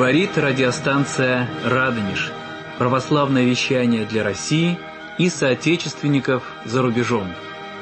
Говорит радиостанция «Радонеж». Православное вещание для России и соотечественников за рубежом.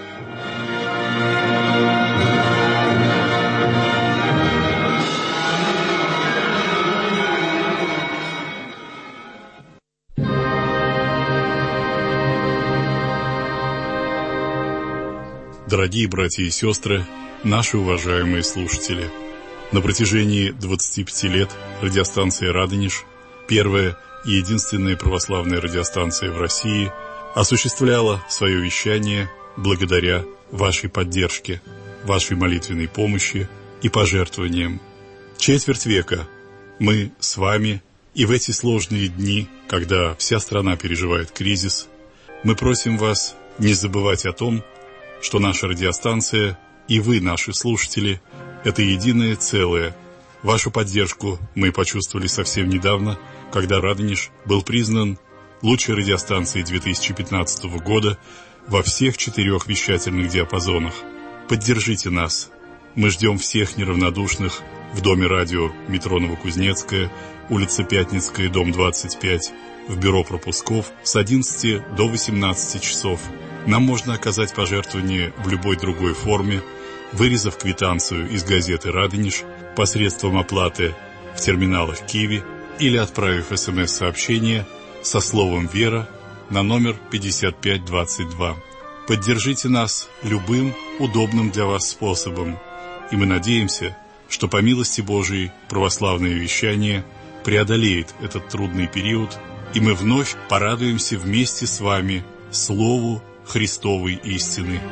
Дорогие братья и сестры, наши уважаемые слушатели, на протяжении 25 лет радиостанция «Радонеж», первая и единственная православная радиостанция в России, осуществляла свое вещание благодаря вашей поддержке, вашей молитвенной помощи и пожертвованиям. Четверть века мы с вами, и в эти сложные дни, когда вся страна переживает кризис, мы просим вас не забывать о том, что наша радиостанция и вы, наши слушатели, это единое целое. Вашу поддержку мы почувствовали совсем недавно, когда «Радонеж» был признан лучшей радиостанцией 2015 года во всех 4 вещательных диапазонах. Поддержите нас. Мы ждем всех неравнодушных в Доме радио метро Новокузнецкая, улица Пятницкая, дом 25, в бюро пропусков с 11 до 18 часов. Нам можно оказать пожертвование в любой другой форме, вырезав квитанцию из газеты «Радонеж» посредством оплаты в терминалах Киви или отправив СМС-сообщение со словом «Вера» на номер 5522. Поддержите нас любым удобным для вас способом, и мы надеемся, что по милости Божией православное вещание преодолеет этот трудный период, и мы вновь порадуемся вместе с вами Слову Христовой истины.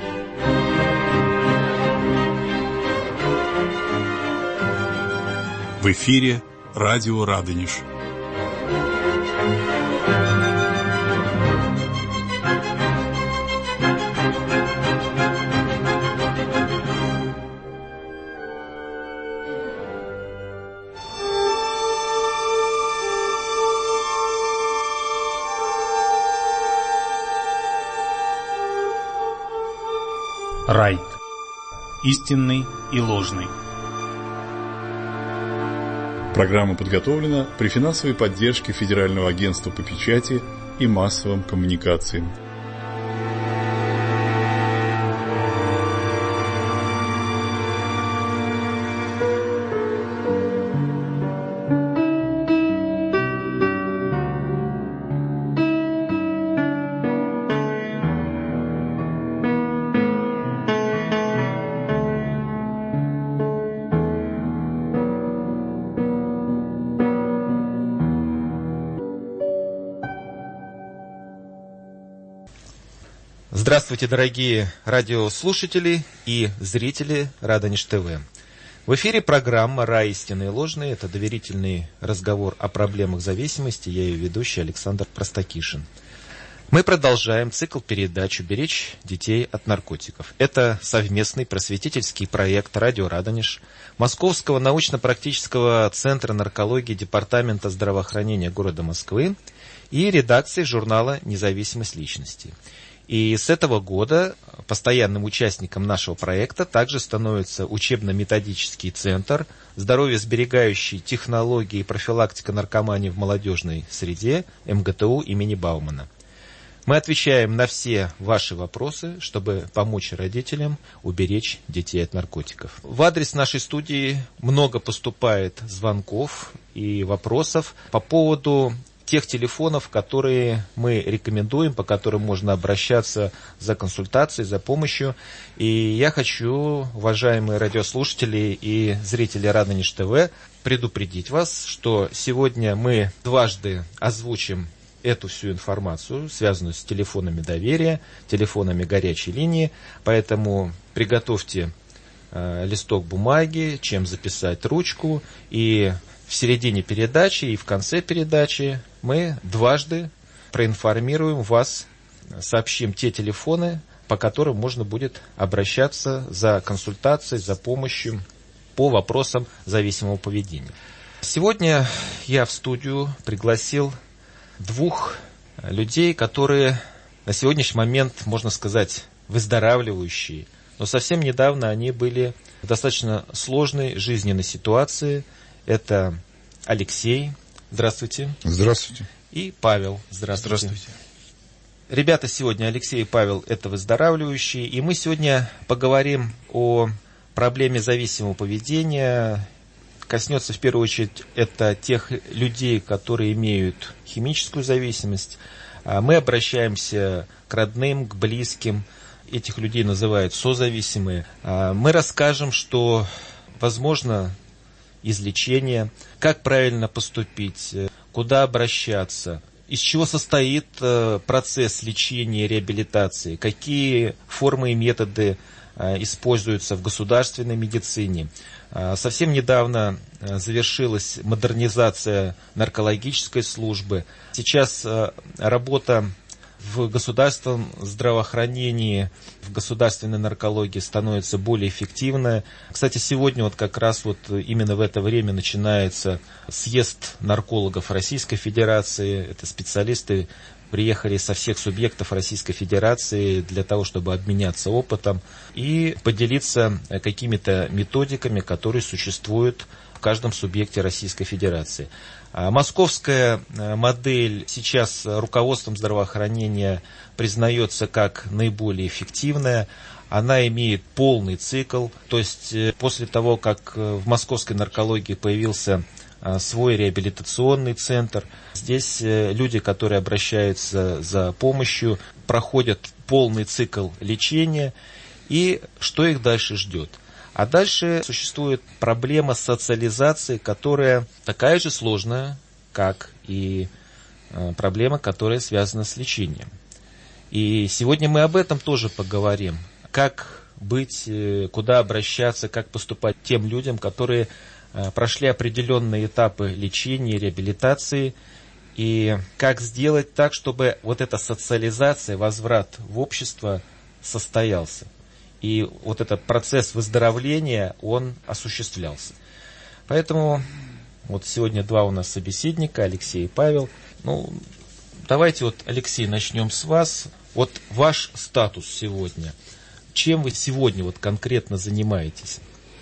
В эфире радио «Радонеж». Райт. Истинный и ложный. Программа подготовлена при финансовой поддержке Федерального агентства по печати и массовым коммуникациям. Здравствуйте, дорогие радиослушатели и зрители Радонеж ТВ. В эфире программа «Рай, истинный и ложный». Это доверительный разговор о проблемах зависимости. Я ее ведущий Александр Простакишин. Мы продолжаем цикл передач «Уберечь детей от наркотиков». Это совместный просветительский проект «Радио Радонеж», Московского научно-практического центра наркологии Департамента здравоохранения города Москвы и редакции журнала «Независимость личности». И с этого года постоянным участником нашего проекта также становится учебно-методический центр здоровье-сберегающие технологии и профилактика наркомании в молодежной среде МГТУ имени Баумана. Мы отвечаем на все ваши вопросы, чтобы помочь родителям уберечь детей от наркотиков. В адрес нашей студии много поступает звонков и вопросов по поводу тех телефонов, которые мы рекомендуем, по которым можно обращаться за консультацией, за помощью. И я хочу, уважаемые радиослушатели и зрители Радонеж ТВ, предупредить вас, что сегодня мы дважды озвучим эту всю информацию, связанную с телефонами доверия, телефонами горячей линии. Поэтому приготовьте листок бумаги, чем записать ручку, и в середине передачи и в конце передачи мы дважды проинформируем вас, сообщим те телефоны, по которым можно будет обращаться за консультацией, за помощью по вопросам зависимого поведения. Сегодня я в студию пригласил 2 людей, которые на сегодняшний момент, можно сказать, выздоравливающие, но совсем недавно они были в достаточно сложной жизненной ситуации. Это Алексей. Здравствуйте. Здравствуйте. И Павел. Здравствуйте. Здравствуйте. Ребята, сегодня Алексей и Павел – это выздоравливающие, и мы сегодня поговорим о проблеме зависимого поведения. Коснется в первую очередь это тех людей, которые имеют химическую зависимость. Мы обращаемся к родным, к близким. Этих людей называют созависимые. Мы расскажем, что возможно излечение, как правильно поступить, куда обращаться, из чего состоит процесс лечения и реабилитации, какие формы и методы используются в государственной медицине. Совсем недавно завершилась модернизация наркологической службы. Сейчас работа в государственном здравоохранении, в государственной наркологии становится более эффективной. Кстати, сегодня вот как раз вот именно в это время начинается съезд наркологов Российской Федерации. Это специалисты приехали со всех субъектов Российской Федерации для того, чтобы обменяться опытом и поделиться какими-то методиками, которые существуют в каждом субъекте Российской Федерации. Московская модель сейчас руководством здравоохранения признается как наиболее эффективная. Она имеет полный цикл, то есть после того, как в московской наркологии появился свой реабилитационный центр, здесь люди, которые обращаются за помощью, проходят полный цикл лечения, и что их дальше ждет? А дальше существует проблема социализации, которая такая же сложная, как и проблема, которая связана с лечением. И сегодня мы об этом тоже поговорим. Как быть, куда обращаться, как поступать тем людям, которые прошли определенные этапы лечения, реабилитации, и как сделать так, чтобы вот эта социализация, возврат в общество состоялся. И вот этот процесс выздоровления, он осуществлялся. Поэтому вот сегодня два у нас собеседника, Алексей и Павел. Давайте вот, Алексей, начнем с вас. Вот ваш статус сегодня. Чем вы сегодня вот конкретно занимаетесь?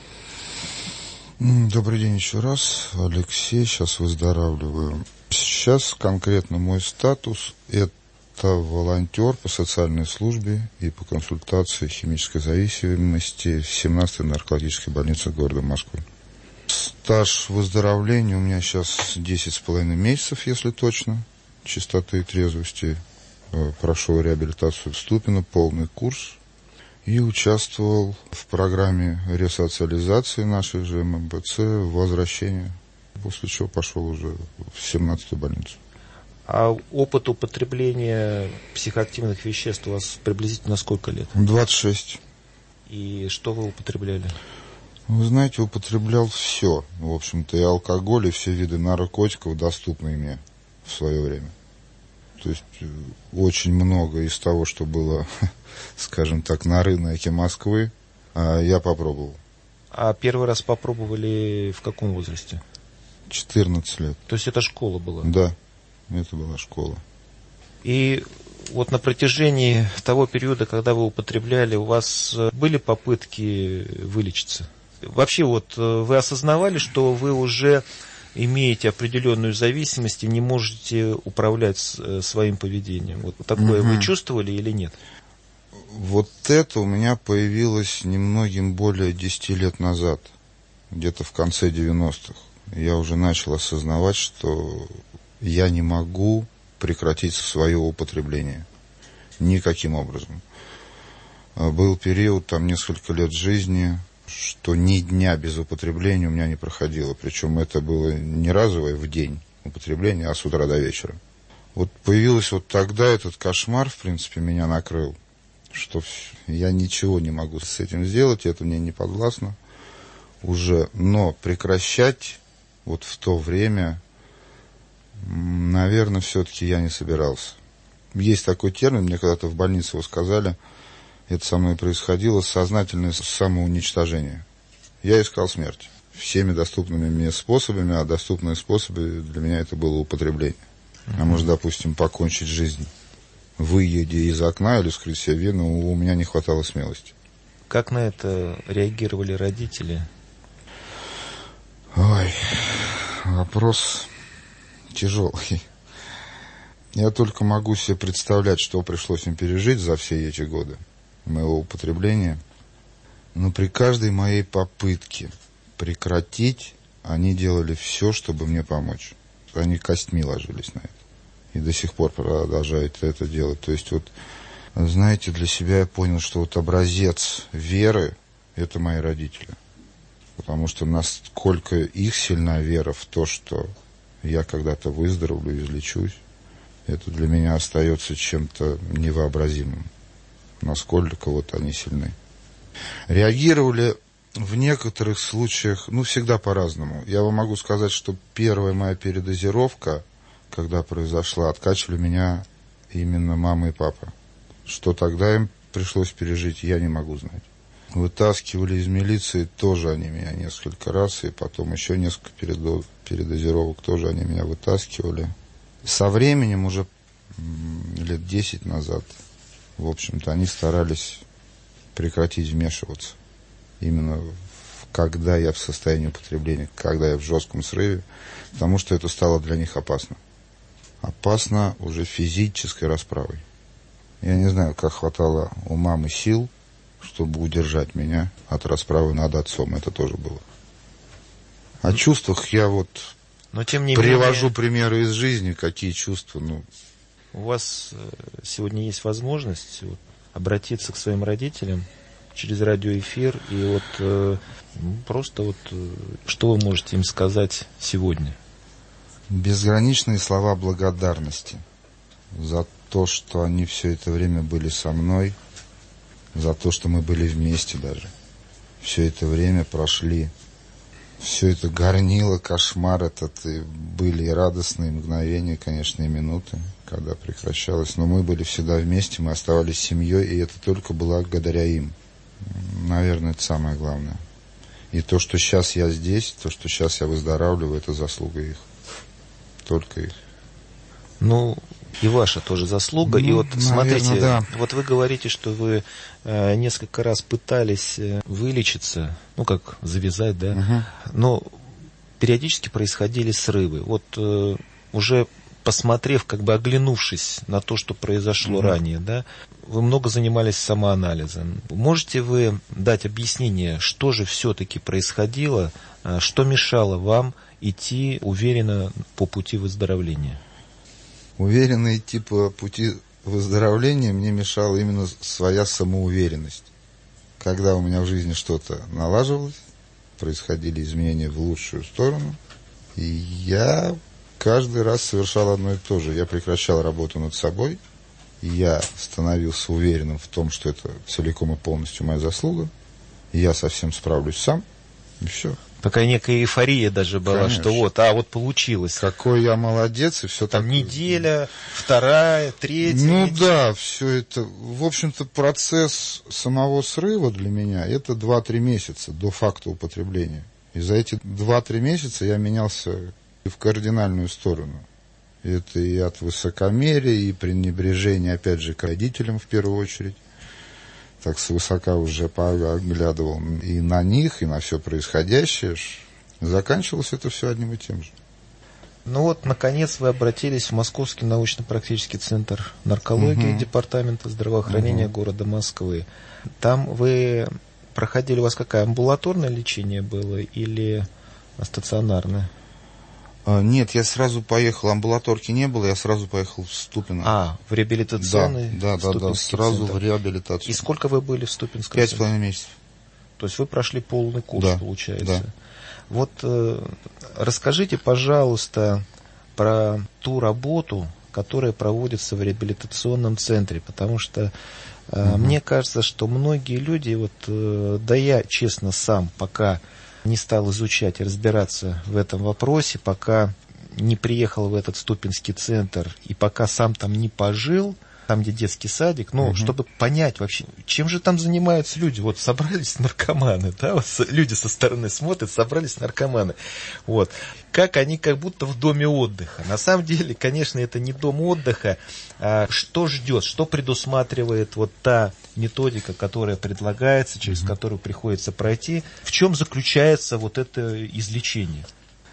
Добрый день еще раз. Алексей, сейчас выздоравливаю. Сейчас конкретно мой статус – это волонтер по социальной службе и по консультации химической зависимости в 17-й наркологической больнице города Москвы. Стаж выздоровления у меня сейчас 10,5 месяцев, если точно, чистоты и трезвости. Прошел реабилитацию в Ступино, полный курс. И участвовал в программе ресоциализации нашей же ММБЦ в возвращении, после чего пошел уже в 17-ю больницу. А опыт употребления психоактивных веществ у вас приблизительно сколько лет? 26. И что вы употребляли? Вы знаете, употреблял все. В общем-то, и алкоголь, и все виды наркотиков, доступные мне в свое время. То есть очень много из того, что было, скажем так, на рынке Москвы, я попробовал. А первый раз попробовали в каком возрасте? 14 лет. То есть это школа была? Да, это была школа. И вот на протяжении того периода, когда вы употребляли, у вас были попытки вылечиться? Вообще вот вы осознавали, что вы уже имеете определенную зависимость и не можете управлять своим поведением? Вот такое вы чувствовали или нет? Вот это у меня появилось немногим более 10 лет назад, где-то в конце 90-х. Я уже начал осознавать, что я не могу прекратить свое употребление никаким образом. Был период, там несколько лет жизни, что ни дня без употребления у меня не проходило. Причем это было не разовое в день употребление, а с утра до вечера. Вот появилось вот тогда этот кошмар, в принципе, меня накрыл, что я ничего не могу с этим сделать, это мне не подвластно уже. Но прекращать вот в то время, наверное, все-таки я не собирался. Есть такой термин, мне когда-то в больнице его сказали, это со мной происходило, сознательное самоуничтожение. Я искал смерть всеми доступными мне способами, а доступные способы для меня это было употребление. А может, допустим, покончить жизнь, выйдя из окна или вскрыть себе вену, у меня не хватало смелости. Как на это реагировали родители? Ой, Вопрос тяжелый. Я только могу себе представлять, что пришлось им пережить за все эти годы моего употребления. Но при каждой моей попытке прекратить, они делали все, чтобы мне помочь. Они костьми ложились на это. И до сих пор продолжают это делать. То есть, вот, знаете, для себя я понял, что вот образец веры – это мои родители. Потому что насколько их сильна вера в то, что я когда-то выздоровлю, излечусь, это для меня остается чем-то невообразимым. Насколько вот они сильны. Реагировали в некоторых случаях, всегда по-разному. Я вам могу сказать, что первая моя передозировка, когда произошла, откачивали меня именно мама и папа. Что тогда им пришлось пережить, я не могу знать. Вытаскивали из милиции тоже они меня несколько раз, и потом еще несколько передозировок тоже они меня вытаскивали. Со временем, уже лет 10 назад, в общем-то, они старались прекратить вмешиваться. Именно когда я в состоянии употребления, когда я в жестком срыве, потому что это стало для них опасно. Опасно уже физической расправой. Я не знаю, как хватало у мамы сил, чтобы удержать меня от расправы над отцом. Это тоже было. О чувствах я но тем не привожу менее, примеры из жизни, какие чувства. У вас сегодня есть возможность обратиться к своим родителям через радиоэфир. И просто что вы можете им сказать сегодня? Безграничные слова благодарности за то, что они все это время были со мной, за то, что мы были вместе даже. Все это время прошли, все это горнило, кошмар этот, и были и радостные мгновения, конечно, и минуты, когда прекращалось. Но мы были всегда вместе, мы оставались семьей, и это только благодаря им. Наверное, это самое главное. И то, что сейчас я здесь, то, что сейчас я выздоравливаю, это заслуга их. Только их. И ваша тоже заслуга. И смотрите, да. Вы говорите, что вы несколько раз пытались вылечиться, как завязать, да? Угу. Но периодически происходили срывы. Уже посмотрев, оглянувшись на то, что произошло ранее, да, вы много занимались самоанализом. Можете вы дать объяснение, что же все-таки происходило, что мешало вам идти уверенно по пути выздоровления? Уверенно идти по пути выздоровления мне мешала именно своя самоуверенность. Когда у меня в жизни что-то налаживалось, происходили изменения в лучшую сторону, и я каждый раз совершал одно и то же. Я прекращал работу над собой, и я становился уверенным в том, что это целиком и полностью моя заслуга, и я совсем справлюсь сам, и все. Такая некая эйфория даже была, Конечно. что получилось. Какой я молодец, и все Там такое. Неделя, вторая, третья. Да, все это. В общем-то, процесс самого срыва для меня это 2-3 месяца до факта употребления. И за эти 2-3 месяца я менялся в кардинальную сторону. Это и от высокомерия, и пренебрежения, опять же, к родителям в первую очередь. Так свысока уже поглядывал и на них, и на все происходящее. Заканчивалось это все одним и тем же. Наконец вы обратились в Московский научно-практический центр наркологии Департамента здравоохранения города Москвы. Там вы проходили, у вас какое амбулаторное лечение было или стационарное? Нет, я сразу поехал, амбулаторки не было, я сразу поехал в Ступино. В реабилитационный Да, сразу центр. в реабилитацию. И сколько вы были в Ступинском центре? 5,5 месяцев. То есть вы прошли полный курс, Да, получается. да. Расскажите, пожалуйста, про ту работу, которая проводится в реабилитационном центре, потому что мне кажется, что многие люди, я, честно, сам пока не стал изучать и разбираться в этом вопросе, пока не приехал в этот Ступинский центр и пока сам там не пожил, там, где детский садик, чтобы понять вообще, чем же там занимаются люди. Собрались наркоманы, да, люди со стороны смотрят, собрались наркоманы. Как они как будто в доме отдыха. На самом деле, конечно, это не дом отдыха. Что ждет, что предусматривает та методика, которая предлагается, через которую приходится пройти, в чем заключается это излечение?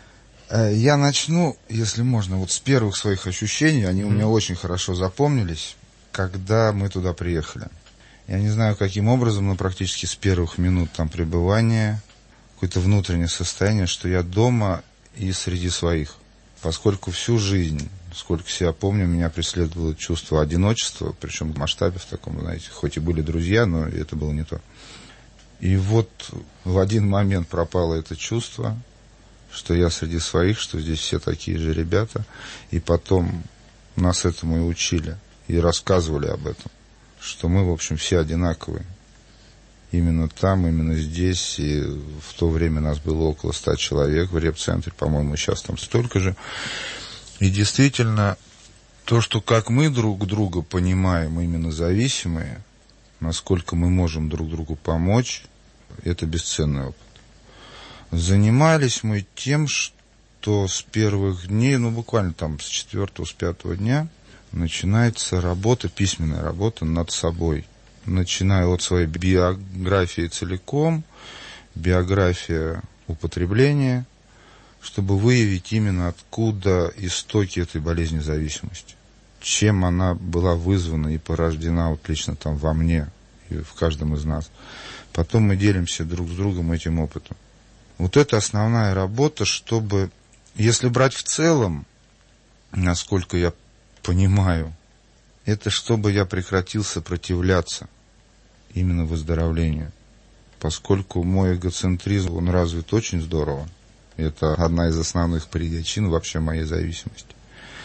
Я начну, если можно, вот с первых своих ощущений. Они у меня очень хорошо запомнились, когда мы туда приехали. Я не знаю, каким образом, но практически с первых минут там пребывания какое-то внутреннее состояние, что я дома и среди своих. Поскольку всю жизнь, сколько себя помню, меня преследовало чувство одиночества, причем в масштабе в таком, знаете, хоть и были друзья, но это было не то. И вот в один момент пропало это чувство, что я среди своих, что здесь все такие же ребята. И потом нас этому и учили, и рассказывали об этом, что мы, в общем, все одинаковые. Именно там, именно здесь. И в то время нас было около 100 человек в репцентре, по-моему, сейчас там столько же. И действительно, то, что как мы друг друга понимаем, именно зависимые, насколько мы можем друг другу помочь, это бесценный опыт. Занимались мы тем, что с первых дней, буквально там с 4-го, с 5-го дня, начинается работа, письменная работа над собой. Начиная от своей биографии целиком, биография употребления, чтобы выявить именно откуда истоки этой болезни зависимости. Чем она была вызвана и порождена вот лично там во мне и в каждом из нас. Потом мы делимся друг с другом этим опытом. Вот это основная работа, чтобы, если брать в целом, насколько я понимаю, это чтобы я прекратил сопротивляться именно выздоровлению. Поскольку мой эгоцентризм, он развит очень здорово. Это одна из основных причин вообще моей зависимости.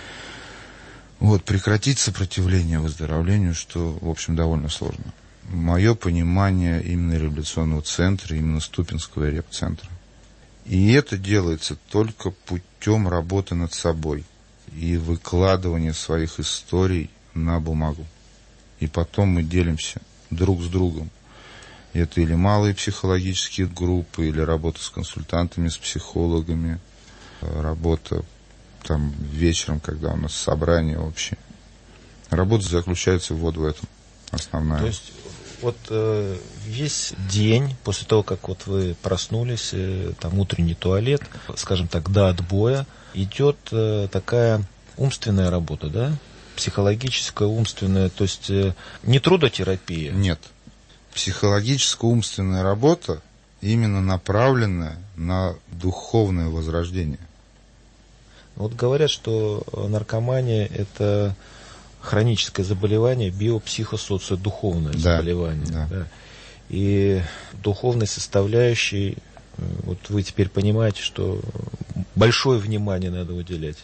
Вот, прекратить сопротивление выздоровлению, что, в общем, довольно сложно. Мое понимание именно революционного центра, именно Ступинского репцентра. И это делается только путем работы над собой и выкладывания своих историй на бумагу. И потом мы делимся друг с другом. Это или малые психологические группы, или работа с консультантами, с психологами, работа там вечером, когда у нас собрание общее. Работа заключается вот в этом, основная. То есть вот весь день, после того, как вот вы проснулись, там утренний туалет, скажем так, до отбоя, идет такая умственная работа, да? Психологическая, умственная, то есть не трудотерапия? Нет. Психологическая умственная работа именно направленная на духовное возрождение. Вот говорят, что наркомания – это хроническое заболевание, биопсихосоциодуховное заболевание. Да. Да. И духовной составляющей, вот вы теперь понимаете, что большое внимание надо уделять.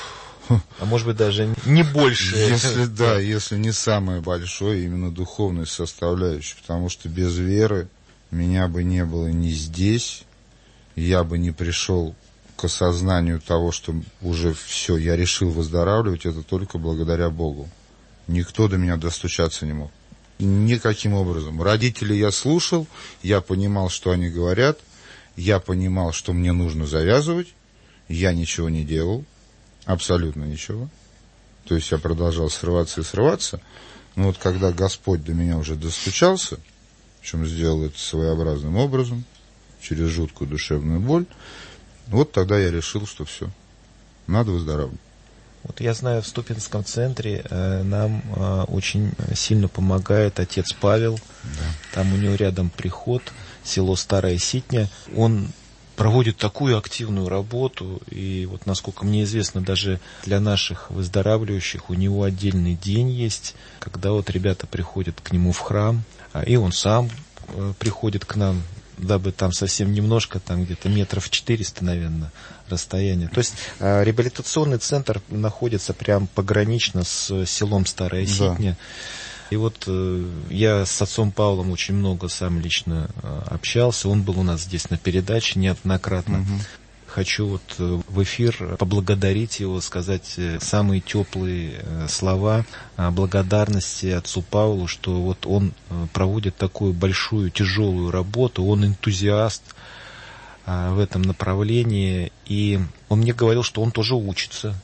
А может быть даже не больше. Если не самое большое, именно духовной составляющей. Потому что без веры меня бы не было ни здесь, я бы не пришел к осознанию того, что уже все, я решил выздоравливать, это только благодаря Богу. Никто до меня достучаться не мог. Никаким образом. Родителей я слушал, я понимал, что они говорят, я понимал, что мне нужно завязывать, я ничего не делал. Абсолютно ничего. То есть я продолжал срываться. Но вот когда Господь до меня уже достучался, причем сделал это своеобразным образом, через жуткую душевную боль, вот тогда я решил, что все, надо выздоравливать. Вот я знаю, в Ступинском центре нам очень сильно помогает отец Павел. Да. Там у него рядом приход, село Старая Ситня. Он проводит такую активную работу, и вот, насколько мне известно, даже для наших выздоравливающих у него отдельный день есть, когда вот ребята приходят к нему в храм, и он сам приходит к нам, дабы там совсем немножко, там где-то метров 400, наверное, расстояние. То есть реабилитационный центр находится прям погранично с селом Старая Ситня. Да. И вот я с отцом Павлом очень много сам лично общался. Он был у нас здесь на передаче неоднократно. Угу. Хочу вот в эфир поблагодарить его, сказать самые теплые слова благодарности отцу Павлу, что вот он проводит такую большую, тяжелую работу, он энтузиаст в этом направлении. И он мне говорил, что он тоже учится.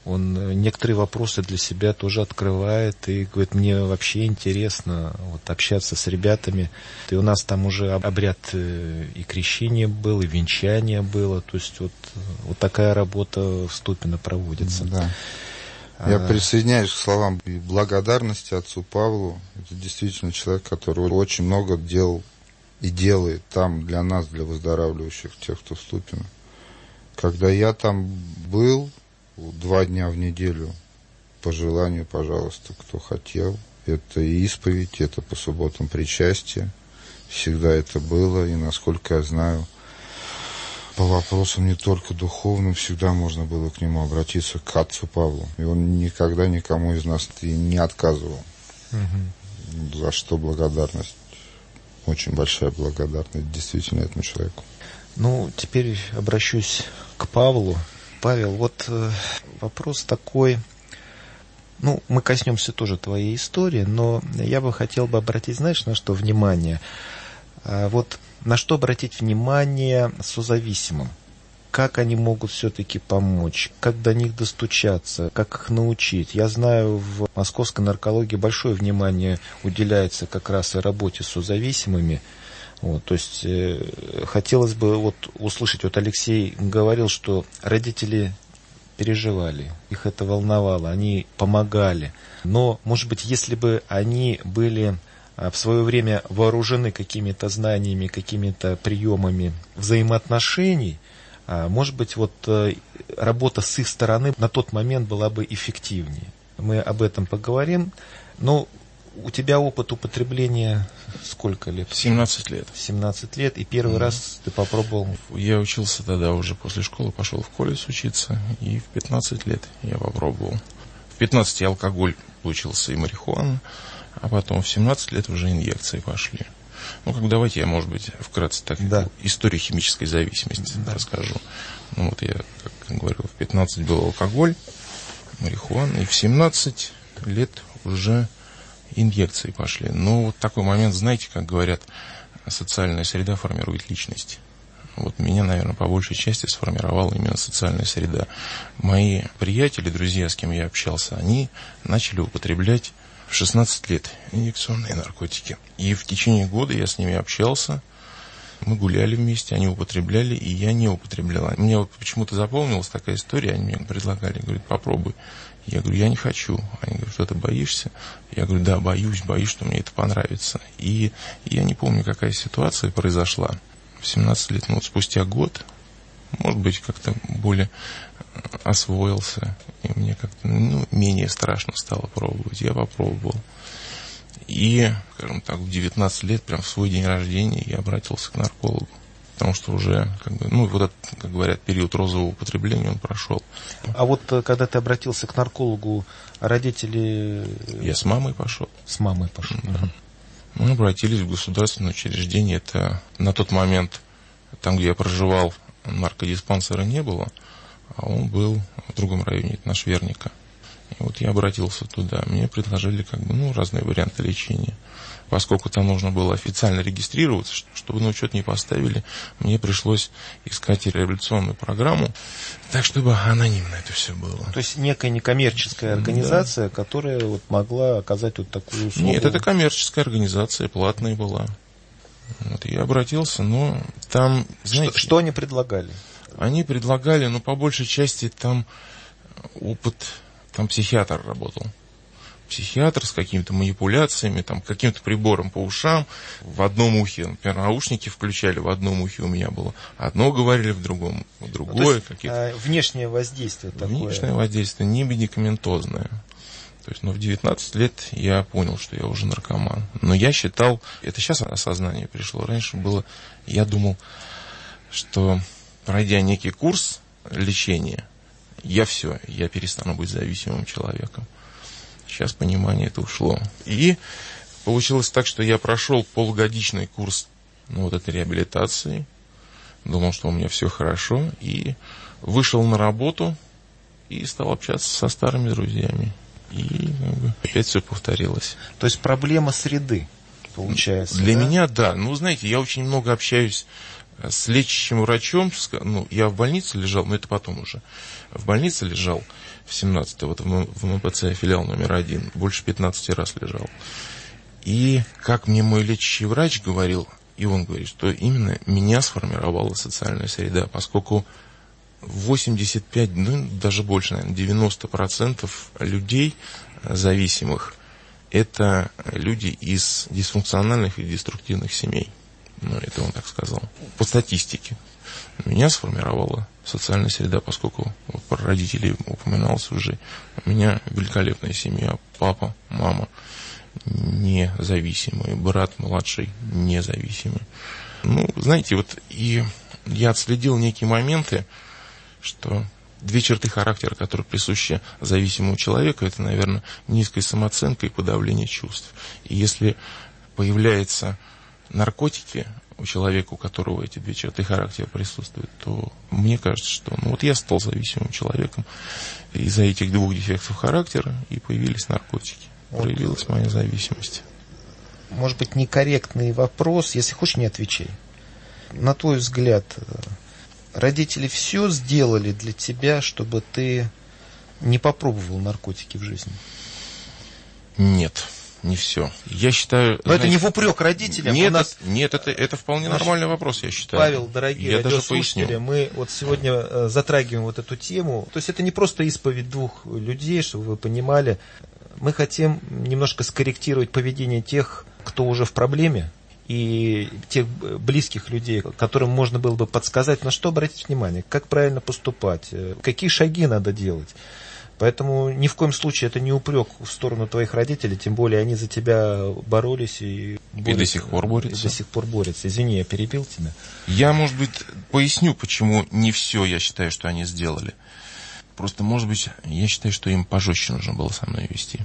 Он некоторые вопросы для себя тоже открывает и говорит, мне вообще интересно вот, общаться с ребятами. И у нас там уже обряд и крещения был, и венчание было. То есть вот такая работа в Ступино проводится. Да. Я присоединяюсь к словам благодарности отцу Павлу. Это действительно человек, который очень много делал и делает там для нас, для выздоравливающих, тех, кто в Ступино. Когда я там был 2 дня в неделю, по желанию, пожалуйста, кто хотел, это исповедь, это по субботам причастие. Всегда это было, и, насколько я знаю, по вопросам не только духовным, всегда можно было к нему обратиться, к отцу Павлу. И он никогда никому из нас не отказывал. Угу. За что благодарность. Очень большая благодарность действительно этому человеку. Ну, теперь обращусь к Павлу. Павел, вот вопрос такой. Ну, мы коснемся тоже твоей истории, но я бы хотел обратить, знаешь, на что внимание? Вот на что обратить внимание созависимым? Как они могут все-таки помочь? Как до них достучаться? Как их научить? Я знаю, в московской наркологии большое внимание уделяется как раз и работе с созависимыми. Вот, то есть хотелось бы вот услышать, вот Алексей говорил, что родители переживали, их это волновало, они помогали. Но, может быть, если бы они были в свое время вооружены какими-то знаниями, какими-то приемами взаимоотношений, может быть, вот работа с их стороны на тот момент была бы эффективнее. Мы об этом поговорим. Но у тебя опыт употребления сколько лет? 17 лет. 17 лет. И первый раз ты попробовал? Я учился тогда уже после школы, пошел в колледж учиться. И в 15 лет я попробовал. В 15 алкоголь получился и марихуана. А потом в 17 лет уже инъекции пошли. Ну, как давайте я, может быть, вкратце так историю химической зависимости расскажу. Ну, вот я, как говорил, в 15 был алкоголь, марихуана, и в 17 лет уже инъекции пошли. Но вот такой момент, знаете, как говорят, социальная среда формирует личность. Вот меня, наверное, по большей части сформировала именно социальная среда. Мои приятели, друзья, с кем я общался, они начали употреблять в 16 лет инъекционные наркотики. И в течение года я с ними общался. Мы гуляли вместе, они употребляли, и я не употреблял. Мне вот почему-то запомнилась такая история, они мне предлагали, говорят, попробуй. Я говорю, я не хочу. Они говорят, что ты боишься? Я говорю, да, боюсь, что мне это понравится. И я не помню, какая ситуация произошла. В 17 лет, ну вот спустя год, может быть, как-то более освоился, и мне как-то менее страшно стало пробовать. Я попробовал. И, скажем так, в 19 лет, прям в свой день рождения, я обратился к наркологу. Потому что уже, вот этот, как говорят, период розового употребления, он прошел. А вот когда ты обратился к наркологу, родители... Я с мамой пошел. С мамой пошел. Да. Мы обратились в государственное учреждение. Это на тот момент, там, где я проживал, наркодиспансера не было, а он был в другом районе, это наш Верника. И вот я обратился туда. Мне предложили разные варианты лечения. Поскольку там нужно было официально регистрироваться, чтобы на учет не поставили, мне пришлось искать реабилитационную программу, так, чтобы анонимно это все было. То есть некая некоммерческая организация, которая могла оказать вот такую услугу? Нет, это коммерческая организация, платная была. Вот, я обратился, но там, знаете... Что они предлагали? Они предлагали, по большей части там опыт, там психиатр работал. Психиатр с какими-то манипуляциями, там, каким-то прибором по ушам. В одном ухе, например, наушники включали, в одном ухе у меня было одно, говорили в другом, другое. Внешнее воздействие такое? Внешнее воздействие, не медикаментозное. То есть, в 19 лет я понял, что я уже наркоман. Но я считал, это сейчас осознание пришло, раньше было, я думал, что пройдя некий курс лечения, я перестану быть зависимым человеком. Сейчас понимание это ушло. И получилось так, что я прошел полугодичный курс этой реабилитации. Думал, что у меня все хорошо. И вышел на работу и стал общаться со старыми друзьями. И опять все повторилось. То есть проблема среды? получается. Для меня, да. Ну, знаете, я очень много общаюсь с лечащим врачом. Ну, я в больнице лежал, но это потом уже. В больнице лежал в 17-й, вот в МПЦ, филиал номер 1. Больше 15 раз лежал. И как мне мой лечащий врач говорил, и он говорит, что именно меня сформировала социальная среда, поскольку 85, ну, даже больше, наверное, 90% людей зависимых – это люди из дисфункциональных и деструктивных семей. Ну, это он так сказал. По статистике. Меня сформировала социальная среда, поскольку вот про родителей упоминалось уже. У меня великолепная семья. Папа, мама независимый, брат младший независимый. Ну, знаете, вот и я отследил некие моменты, что две черты характера, которые присущи зависимому человеку, это, наверное, низкая самооценка и подавление чувств. И если появляются наркотики у человека, у которого эти две черты характера присутствуют, то мне кажется, что ну, вот я стал зависимым человеком из-за этих двух дефектов характера, и появились наркотики. Проявилась моя зависимость. Может быть, некорректный вопрос, если хочешь, не отвечай. На твой взгляд, родители все сделали для тебя, чтобы ты не попробовал наркотики в жизни? Нет, не все. Я считаю... Но это не в упрек родителям. Нет, это вполне нормальный вопрос, я считаю. Павел, дорогие радиослушатели, мы вот сегодня затрагиваем вот эту тему. То есть это не просто исповедь двух людей, чтобы вы понимали. Мы хотим немножко скорректировать поведение тех, кто уже в проблеме, и тех близких людей, которым можно было бы подсказать, на что обратить внимание, как правильно поступать, какие шаги надо делать. Поэтому ни в коем случае это не упрек в сторону твоих родителей, тем более они за тебя боролись и до сих пор борются. Извини, я перебил тебя. Я, может быть, поясню, почему не все я считаю, что они сделали. Просто, может быть, я считаю, что им пожестче нужно было со мной вести.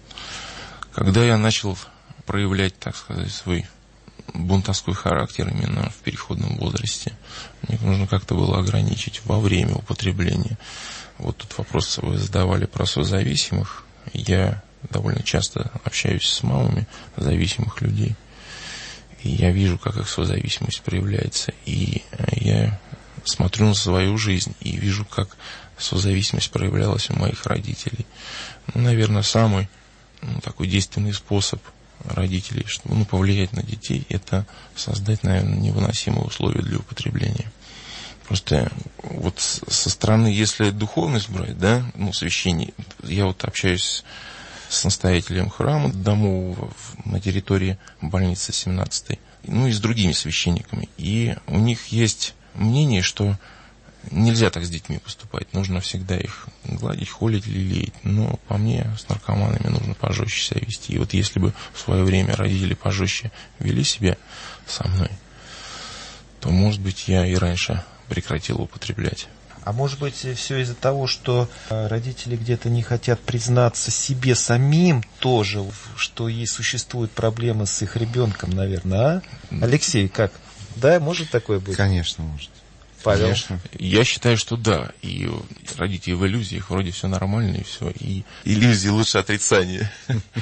Когда я начал проявлять, так сказать, свой бунтовской характер именно в переходном возрасте, мне нужно как-то было ограничить во время употребления. Вот тут вопрос вы задавали про созависимых. Я довольно часто общаюсь с мамами зависимых людей. И я вижу, как их созависимость проявляется. И я смотрю на свою жизнь и вижу, как созависимость проявлялась у моих родителей. Ну, наверное, самый такой действенный способ родителей, чтобы повлиять на детей, это создать, наверное, невыносимые условия для употребления. Просто вот со стороны, если духовность брать, да, священник, я вот общаюсь с настоятелем храма домового на территории больницы 17-й, и с другими священниками. И у них есть мнение, что нельзя так с детьми поступать. Нужно всегда их гладить, холить, лелеять. Но по мне, с наркоманами нужно пожестче себя вести. И вот если бы в свое время родители пожестче вели себя со мной, то, может быть, я и раньше прекратил употреблять. А может быть, все из-за того, что родители где-то не хотят признаться себе самим тоже, что и существуют проблемы с их ребенком, наверное, а? Алексей, как? Да, может такое быть? Конечно, может. Павел? Конечно. Я считаю, что да. И родители в иллюзиях вроде все нормально, и все. И иллюзии лучше отрицания.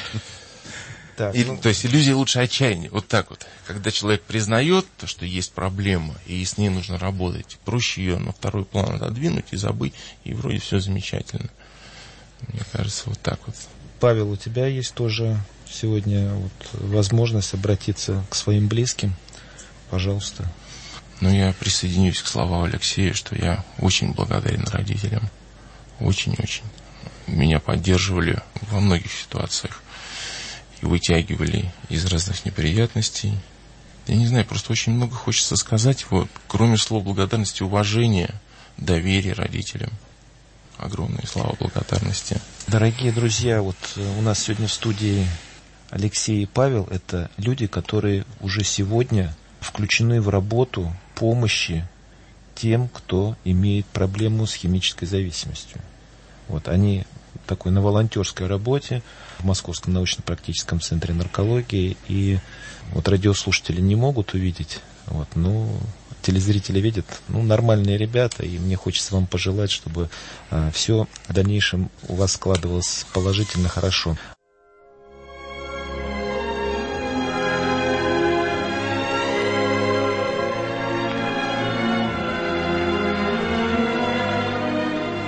Так, то есть иллюзия лучше отчаяния. Вот так вот. Когда человек признает то, что есть проблема, и с ней нужно работать, проще ее на второй план отодвинуть и забыть, и вроде все замечательно. Мне кажется, вот так вот. Павел, у тебя есть тоже сегодня возможность обратиться к своим близким. Пожалуйста. Я присоединюсь к словам Алексея, что я очень благодарен родителям. Очень-очень. Меня поддерживали во многих ситуациях. И вытягивали из разных неприятностей. Я не знаю, просто очень много хочется сказать. Кроме слов благодарности, уважения, доверия родителям. Огромные слова благодарности. Дорогие друзья, у нас сегодня в студии Алексей и Павел. Это люди, которые уже сегодня включены в работу помощи тем, кто имеет проблему с химической зависимостью. Они на волонтерской работе в Московском научно-практическом центре наркологии. И радиослушатели не могут увидеть, телезрители видят, нормальные ребята, и мне хочется вам пожелать, чтобы все в дальнейшем у вас складывалось положительно, хорошо.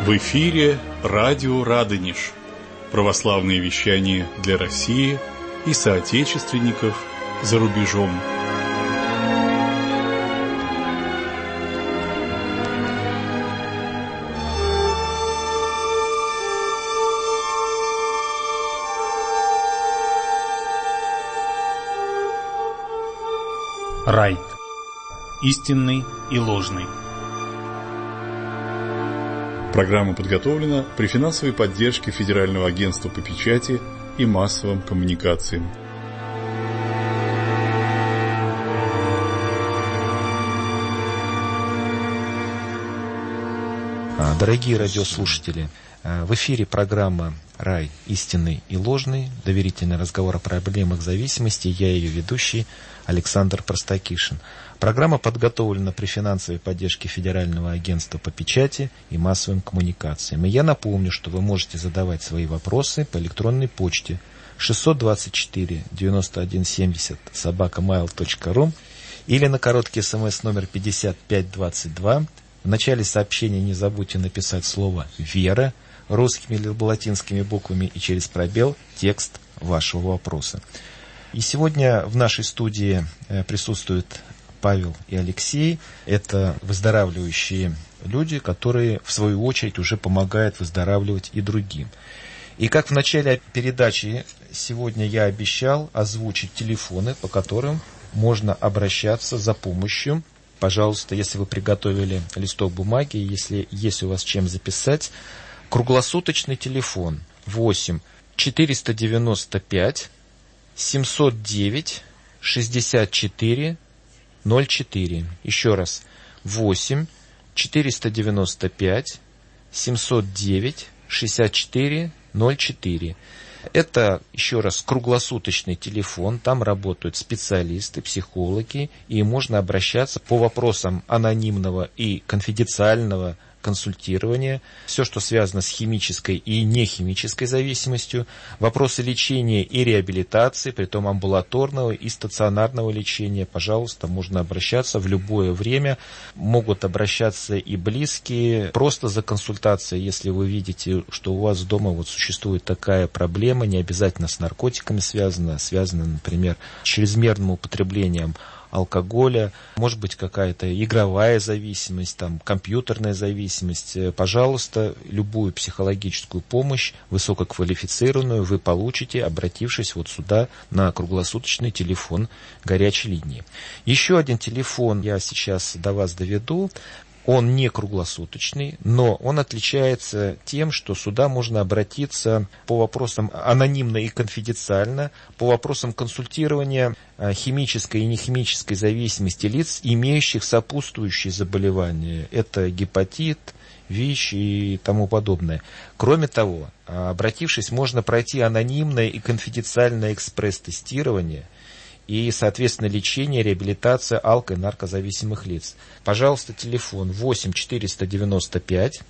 В эфире радио «Радонеж». Православные вещания для России и соотечественников за рубежом. Райт. Истинный и ложный. Программа подготовлена при финансовой поддержке Федерального агентства по печати и массовым коммуникациям. Дорогие радиослушатели, в эфире программа «Рай. Истинный и ложный». Доверительный разговор о проблемах зависимости. Я ее ведущий Александр Простакишин. Программа подготовлена при финансовой поддержке Федерального агентства по печати и массовым коммуникациям. И я напомню, что вы можете задавать свои вопросы по электронной почте 624-9170 или на короткий смс номер 5522. В начале сообщения не забудьте написать слово «Вера» русскими или латинскими буквами и через пробел текст вашего вопроса. И сегодня в нашей студии присутствуют Павел и Алексей. Это выздоравливающие люди, которые в свою очередь уже помогают выздоравливать и другим. И как в начале передачи сегодня я обещал озвучить телефоны, по которым можно обращаться за помощью. Пожалуйста, если вы приготовили листок бумаги, если есть у вас чем записать, круглосуточный телефон 8 495 709 64 04. Еще раз, 8 495 709 64 04. Это, еще раз, круглосуточный телефон, там работают специалисты, психологи, и можно обращаться по вопросам анонимного и конфиденциального консультирования, все, что связано с химической и нехимической зависимостью, вопросы лечения и реабилитации, притом амбулаторного и стационарного лечения, пожалуйста, можно обращаться в любое время. Могут обращаться и близкие, просто за консультацией, если вы видите, что у вас дома вот существует такая проблема, не обязательно с наркотиками связана, например, с чрезмерным употреблением алкоголя, может быть какая-то игровая зависимость, там, компьютерная зависимость. Пожалуйста, любую психологическую помощь, высококвалифицированную, вы получите, обратившись вот сюда на круглосуточный телефон горячей линии. Еще один телефон я сейчас до вас доведу. Он не круглосуточный, но он отличается тем, что сюда можно обратиться по вопросам анонимно и конфиденциально, по вопросам консультирования химической и нехимической зависимости лиц, имеющих сопутствующие заболевания. Это гепатит, ВИЧ и тому подобное. Кроме того, обратившись, можно пройти анонимное и конфиденциальное экспресс-тестирование и, соответственно, лечение, реабилитация алко- и наркозависимых лиц. Пожалуйста, телефон 8 495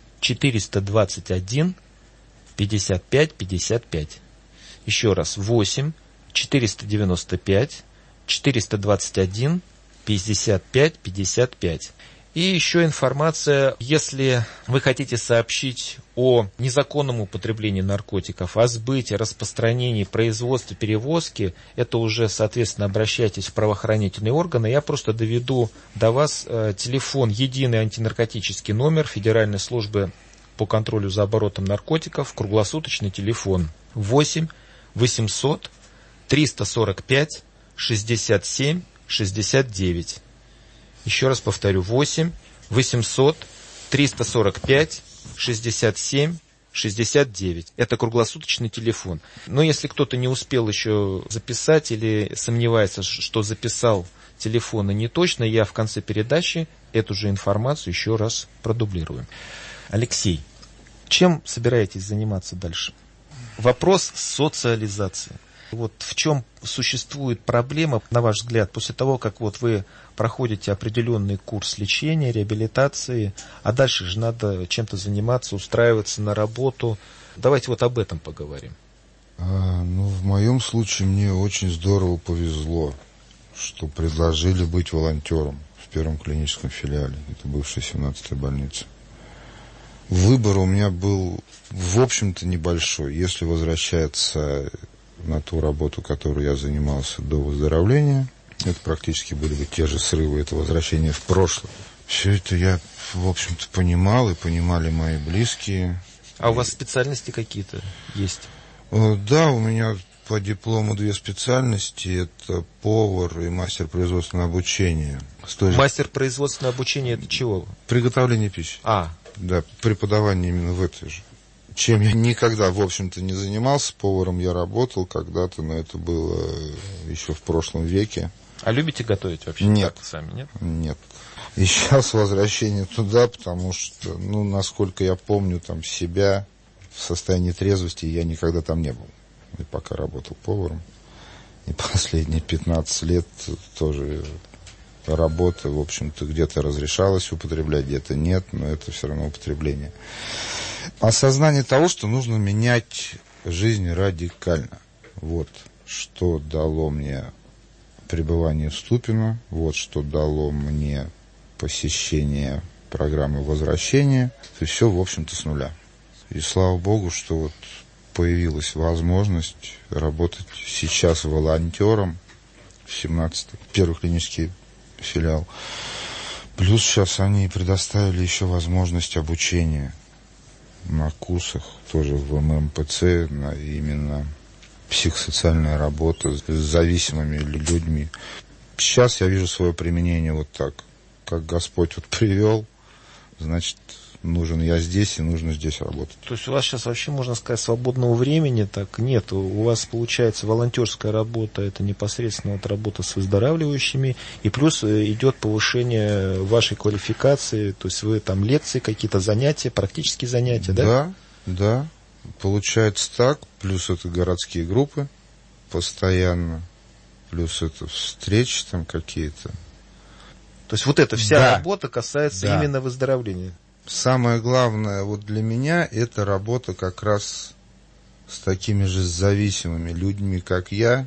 421 55 55. Еще раз, 8 495 421 55 55. И еще информация, если вы хотите сообщить о незаконном употреблении наркотиков, о сбытии, распространении, производстве, перевозке, это уже, соответственно, обращайтесь в правоохранительные органы. Я просто доведу до вас телефон, единый антинаркотический номер Федеральной службы по контролю за оборотом наркотиков, круглосуточный телефон 8 800 345 67 69. Еще раз повторю, 8 800 345 67 69. Это круглосуточный телефон. Но если кто-то не успел еще записать или сомневается, что записал телефоны не точно, я в конце передачи эту же информацию еще раз продублирую. Алексей, чем собираетесь заниматься дальше? Вопрос социализации. Вот в чем существует проблема, на ваш взгляд, после того, как вот вы проходите определенный курс лечения, реабилитации, а дальше же надо чем-то заниматься, устраиваться на работу. Давайте вот об этом поговорим. В моем случае мне очень здорово повезло, что предложили быть волонтером в первом клиническом филиале. Это бывшая 17-я больница. Выбор у меня был, в общем-то, небольшой. Если возвращаться на ту работу, которой я занимался до выздоровления, это практически были бы те же срывы, это возвращение в прошлое. Все это я, в общем-то, понимал, и понимали мои близкие. А у вас специальности какие-то есть? Да, у меня по диплому 2 специальности. Это повар и мастер производственного обучения. Мастер производственного обучения это чего? Приготовление пищи. Да, преподавание именно в этой же. Чем я никогда, в общем-то, не занимался. Поваром я работал когда-то, но это было еще в прошлом веке. А любите готовить вообще? Нет. Так, сами, нет? Нет. И сейчас возвращение туда, потому что, насколько я помню там себя в состоянии трезвости, я никогда там не был. И пока работал поваром. И последние 15 лет тоже работа, в общем-то, где-то разрешалось употреблять, где-то нет, но это все равно употребление. Осознание того, что нужно менять жизнь радикально. Вот что дало мне пребывание в Ступино, вот что дало мне посещение программы возвращения. То есть все, в общем-то, с нуля. И слава богу, что вот появилась возможность работать сейчас волонтером в 17-й, первый клинический филиал. Плюс сейчас они предоставили еще возможность обучения на курсах, тоже в ММПЦ, именно психосоциальная работа с зависимыми людьми. Сейчас я вижу свое применение вот так. Как Господь вот привел, значит, нужен я здесь и нужно здесь работать. То есть у вас сейчас вообще, можно сказать, свободного времени так нет. У вас получается волонтерская работа, это непосредственно вот работа с выздоравливающими, и плюс идет повышение вашей квалификации, то есть вы там лекции, какие-то занятия, практические занятия, да? Да. Получается так, плюс это городские группы постоянно, плюс это встречи там какие-то. То есть вот эта вся работа касается именно выздоровления. Самое главное вот для меня это работа как раз с такими же зависимыми людьми, как я,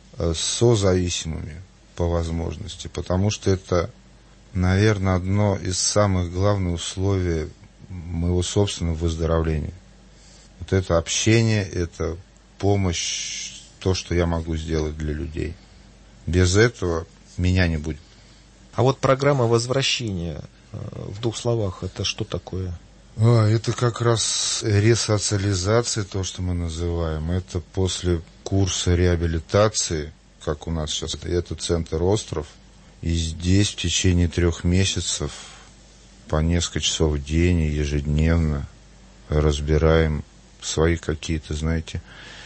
созависимыми по возможности, потому что это, наверное, одно из самых главных условий моего собственного выздоровления. Вот это общение, это помощь, то, что я могу сделать для людей. Без этого меня не будет. А вот программа возвращения, в 2 словах, это что такое? Это как раз ресоциализация, то, что мы называем. Это после курса реабилитации, как у нас сейчас, это центр «Остров». И здесь в течение 3 месяцев по несколько часов в день ежедневно разбираем свои какие-то, знаете,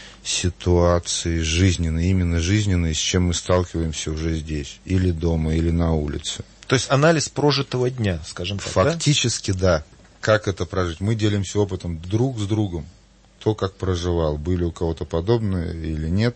ситуации жизненные, именно жизненные, с чем мы сталкиваемся уже здесь, или дома, или на улице. То есть анализ прожитого дня, скажем так, фактически, да? Как это прожить? Мы делимся опытом друг с другом. То, как проживал, были у кого-то подобные или нет.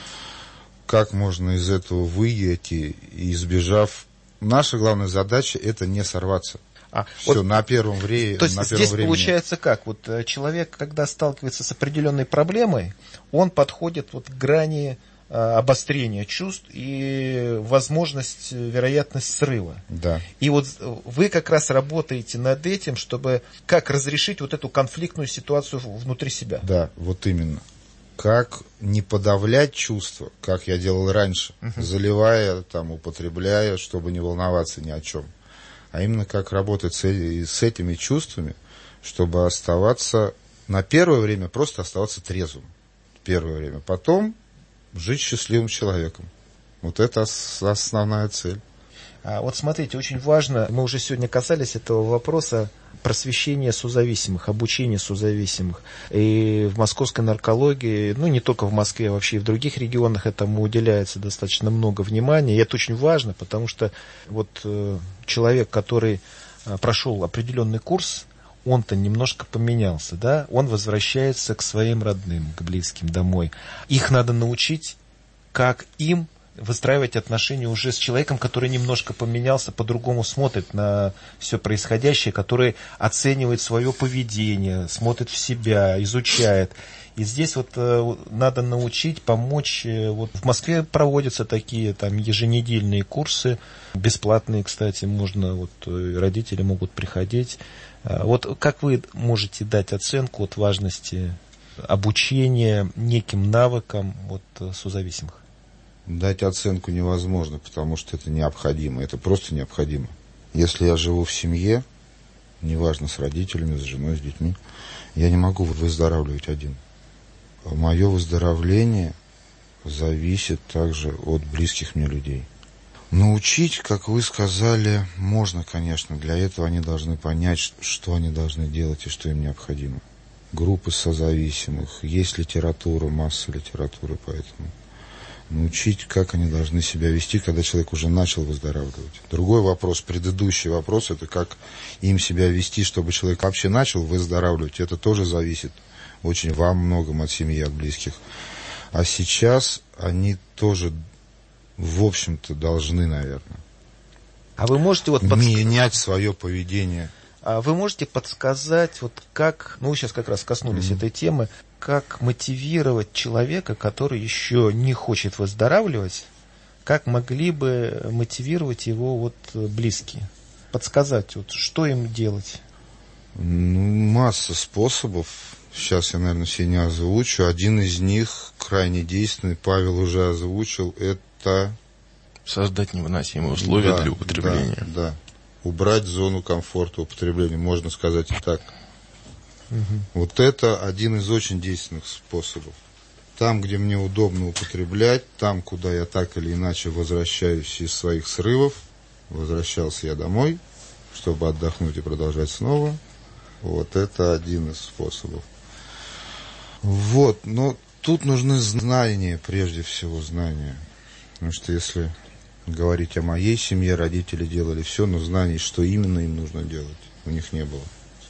Как можно из этого выйти, избежав... Наша главная задача – это не сорваться. Все, вот, на первом времени. То есть здесь получается как? Вот человек, когда сталкивается с определенной проблемой, он подходит вот к грани обострения чувств и возможность, вероятность срыва. Да. И вот вы как раз работаете над этим, чтобы как разрешить вот эту конфликтную ситуацию внутри себя. Да, вот именно. Как не подавлять чувства, как я делал раньше, заливая, там, употребляя, чтобы не волноваться ни о чем. А именно как работать с этими чувствами, чтобы оставаться, на первое время просто оставаться трезвым. Первое время. Потом жить счастливым человеком. Вот это основная цель. Вот смотрите, очень важно, мы уже сегодня касались этого вопроса, просвещения созависимых, обучения созависимых. И в московской наркологии, не только в Москве, а вообще и в других регионах этому уделяется достаточно много внимания. И это очень важно, потому что вот человек, который прошел определенный курс, он-то немножко поменялся, да? Он возвращается к своим родным, к близким домой. Их надо научить, как им выстраивать отношения уже с человеком, который немножко поменялся, по-другому смотрит на все происходящее, который оценивает свое поведение, смотрит в себя, изучает. И здесь вот надо научить, помочь. Вот в Москве проводятся такие там еженедельные курсы, бесплатные, кстати, можно, вот родители могут приходить. Вот как вы можете дать оценку от важности обучения неким навыкам созависимых? Дать оценку невозможно, потому что это необходимо, это просто необходимо. Если я живу в семье, неважно, с родителями, с женой, с детьми, я не могу выздоравливать один. Мое выздоровление зависит также от близких мне людей. Научить, как вы сказали, можно, конечно. Для этого они должны понять, что они должны делать и что им необходимо. Группы созависимых, есть литература, масса литературы по этому. Научить, как они должны себя вести, когда человек уже начал выздоравливать. Другой вопрос, предыдущий вопрос, это как им себя вести, чтобы человек вообще начал выздоравливать. Это тоже зависит очень во многом от семьи, от близких. А сейчас они тоже, в общем-то, должны, наверное, вы можете менять свое поведение. А вы можете подсказать, как, вы сейчас как раз коснулись этой темы, как мотивировать человека, который еще не хочет выздоравливать, как могли бы мотивировать его близкие? Подсказать, что им делать? Масса способов. Сейчас я, наверное, все не озвучу. Один из них, крайне действенный, Павел уже озвучил, это... Создать невыносимые условия для употребления. Да. Убрать зону комфорта употребления, можно сказать и так. Вот это один из очень действенных способов. Там, где мне удобно употреблять, там, куда я так или иначе возвращаюсь из своих срывов, возвращался я домой, чтобы отдохнуть и продолжать снова. Вот это один из способов. Но тут нужны знания, прежде всего знания. Потому что если говорить о моей семье, родители делали все, но знаний, что именно им нужно делать, у них не было.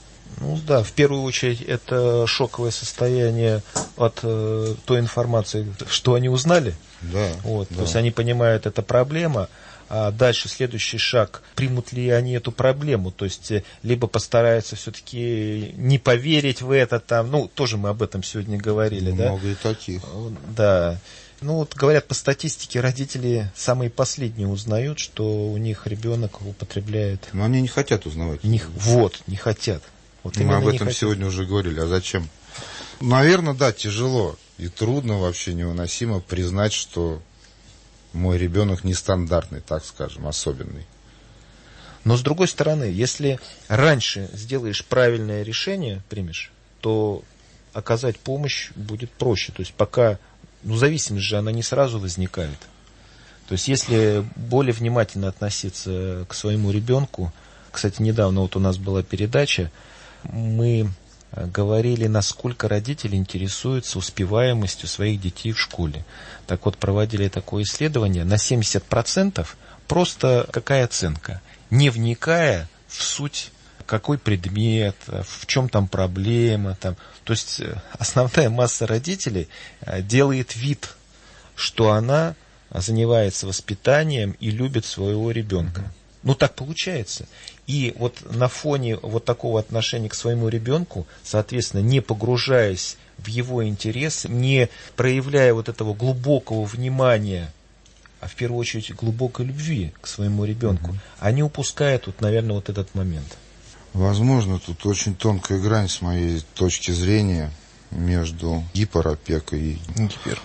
В первую очередь это шоковое состояние от той информации, что они узнали. Да. То есть они понимают, это проблема, а дальше следующий шаг, примут ли они эту проблему, то есть либо постараются все-таки не поверить в это, тоже мы об этом сегодня говорили. Много и таких. Да. Говорят, по статистике родители самые последние узнают, что у них ребенок употребляет. Но они не хотят узнавать. Не хотят. Мы об этом сегодня уже говорили. А зачем? Наверное, да, тяжело и трудно, вообще невыносимо признать, что мой ребенок нестандартный, так скажем, особенный. Но с другой стороны, если раньше сделаешь правильное решение, примешь, то оказать помощь будет проще. То есть пока... зависимость же, она не сразу возникает. То есть, если более внимательно относиться к своему ребенку, кстати, недавно у нас была передача, мы говорили, насколько родители интересуются успеваемостью своих детей в школе. Так вот, проводили такое исследование, на 70% просто какая оценка, не вникая в суть, какой предмет, в чем там проблема. То есть основная масса родителей делает вид, что она занимается воспитанием и любит своего ребенка. Так получается. И на фоне такого отношения к своему ребенку, соответственно, не погружаясь в его интерес, не проявляя этого глубокого внимания, а в первую очередь глубокой любви к своему ребенку, они упускают, наверное, этот момент. Возможно, тут очень тонкая грань с моей точки зрения между гиперопекой и... Гипер.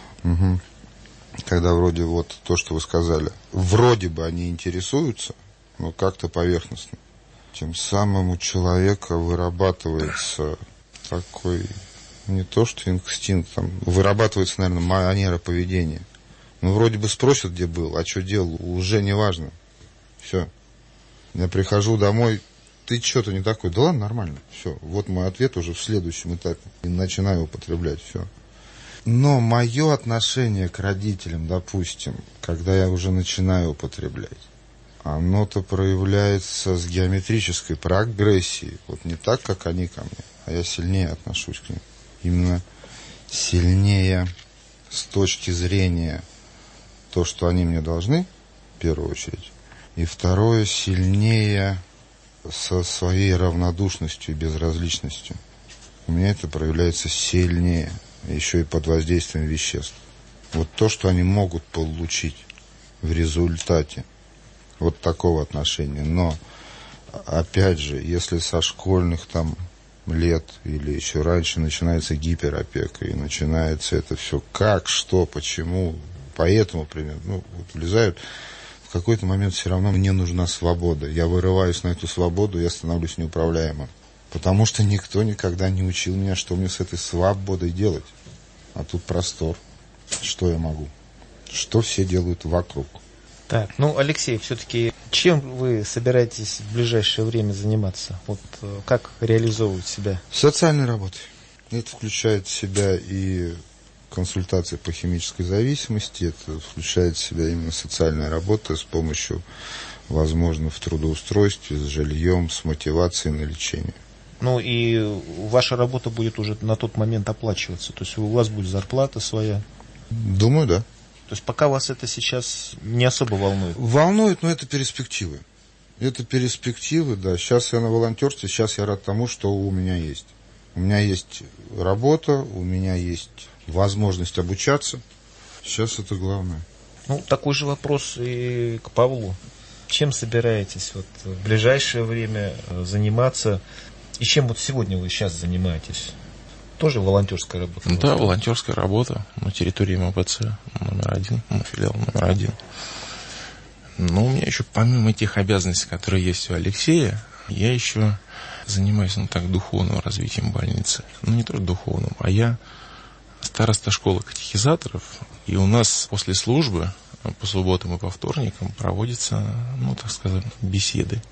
Когда вроде то, что вы сказали, вроде бы они интересуются, но как-то поверхностно. Тем самым у человека вырабатывается такой, не то что инстинкт, вырабатывается, наверное, манера поведения. Вроде бы спросят, где был, а что делал, уже не важно. Все. Я прихожу домой, ты что-то не такой. Да ладно, нормально. Все. Вот мой ответ уже в следующем этапе. И начинаю употреблять. Все. Но мое отношение к родителям, допустим, когда я уже начинаю употреблять, оно-то проявляется с геометрической прогрессией. Не так, как они ко мне, а я сильнее отношусь к ним. Именно сильнее с точки зрения то, что они мне должны, в первую очередь. И второе, сильнее со своей равнодушностью и безразличностью. У меня это проявляется сильнее, еще и под воздействием веществ. То, что они могут получить в результате такого отношения. Но опять же, если со школьных там лет или еще раньше начинается гиперопека, и начинается это все как, что, почему, поэтому, примерно, вот влезают, в какой-то момент все равно мне нужна свобода. Я вырываюсь на эту свободу, я становлюсь неуправляемым. Потому что никто никогда не учил меня, что мне с этой свободой делать. А тут простор. Что я могу? Что все делают вокруг? Так, Алексей, все-таки чем вы собираетесь в ближайшее время заниматься? Как реализовывать себя? Социальной работой. Это включает в себя и консультации по химической зависимости, это включает в себя именно социальная работа с помощью, возможно, в трудоустройстве, с жильем, с мотивацией на лечение. И ваша работа будет уже на тот момент оплачиваться, то есть у вас будет зарплата своя? Думаю, да. То есть пока вас это сейчас не особо волнует? Волнует, но это перспективы. Это перспективы, да. Сейчас я на волонтерстве, сейчас я рад тому, что у меня есть. У меня есть работа, у меня есть возможность обучаться. Сейчас это главное. Такой же вопрос и к Павлу. Чем собираетесь в ближайшее время заниматься? И чем сегодня вы сейчас занимаетесь? Тоже волонтерская работа? Да, волонтерская работа на территории МПЦ номер 1, филиал номер 1. Но у меня еще, помимо тех обязанностей, которые есть у Алексея, я еще занимаюсь духовным развитием больницы. Не только духовным, а я староста школы катехизаторов. И у нас после службы по субботам и по вторникам проводятся, так сказать, беседы.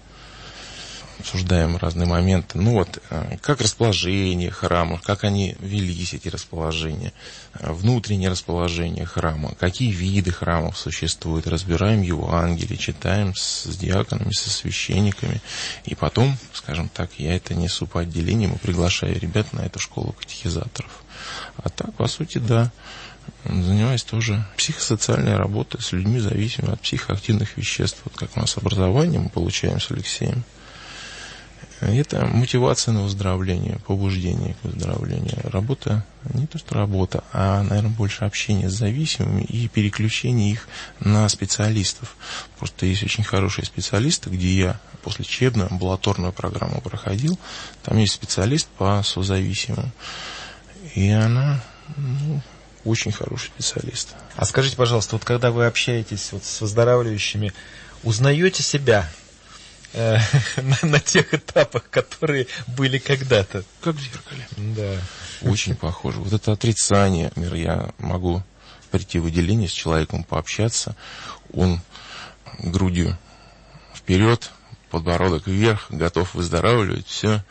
Обсуждаем разные моменты. Как расположение храма, как они велись, эти расположения, внутреннее расположение храма, какие виды храмов существуют, разбираем Евангелие, читаем с диаконами, со священниками. И потом, скажем так, я это несу по отделениям и приглашаю ребят на эту школу катехизаторов. А так, по сути, да, занимаюсь тоже психосоциальной работой с людьми, зависимыми от психоактивных веществ. Как у нас образование мы получаем с Алексеем. Это мотивация на выздоровление, побуждение к выздоровлению. Работа, не то что работа, а, наверное, больше общение с зависимыми и переключение их на специалистов. Просто есть очень хорошие специалисты, где я послелечебную амбулаторную программу проходил. Там есть специалист по созависимым. И она, очень хороший специалист. А скажите, пожалуйста, когда вы общаетесь с выздоравливающими, узнаете себя на тех этапах, которые были когда-то? Как в зеркале. Да. Очень похоже. Это отрицание. Например, я могу прийти в отделение с человеком, пообщаться. Он грудью вперед, подбородок вверх, готов выздоравливать, все.